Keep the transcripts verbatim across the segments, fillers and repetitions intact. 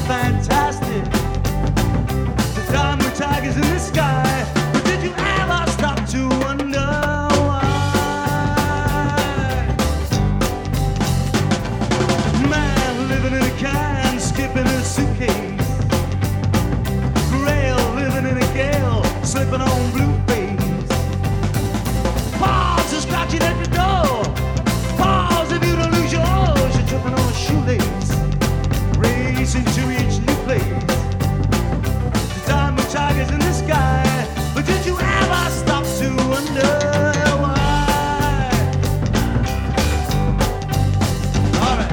fantastic. The diamond tigers in the sky. But did you ever stop to wonder why? Man living in a can, skipping a suitcase. Grail living in a gale, slipping on blue face. Paws are scratching at the door. Pause if you don't lose yours. You're tripping on a shoelace, racing to each new place. The diamond tigers in the sky. But did you ever stop to wonder why? All right.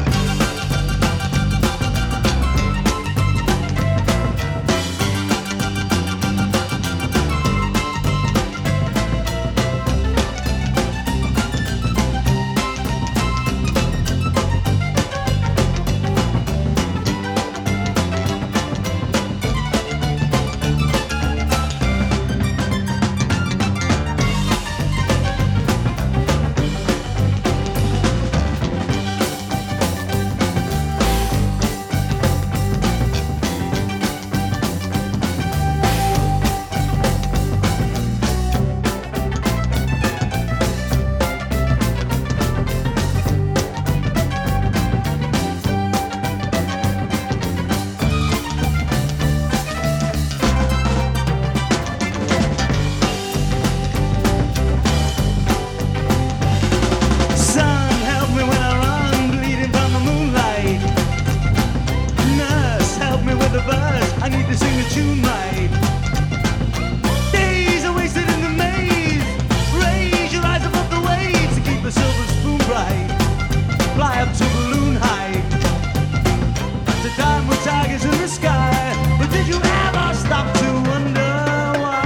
I need to sing a tune right. Days are wasted in the maze. Raise your eyes above the waves to keep a silver spoon bright. Fly up to balloon height. The diamond tigers in the sky. But did you ever stop to wonder why?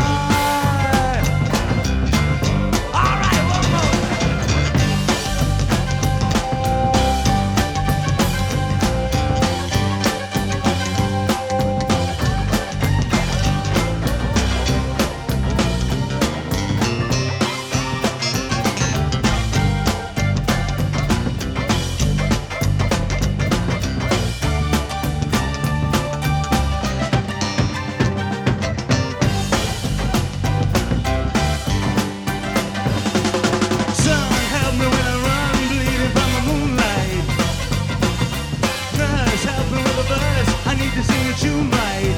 All right, one more. I need to sing a tune right.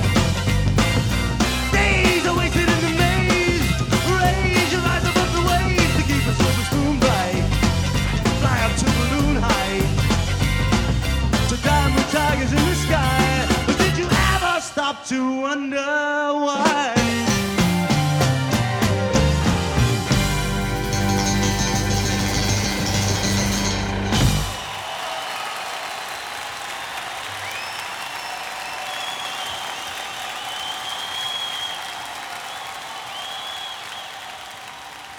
Days are wasted in the maze. Raise your eyes above the waves to keep a silver spoon bright. Fly up to balloon height. To diamond tigers in the sky. But did you ever stop to wonder why?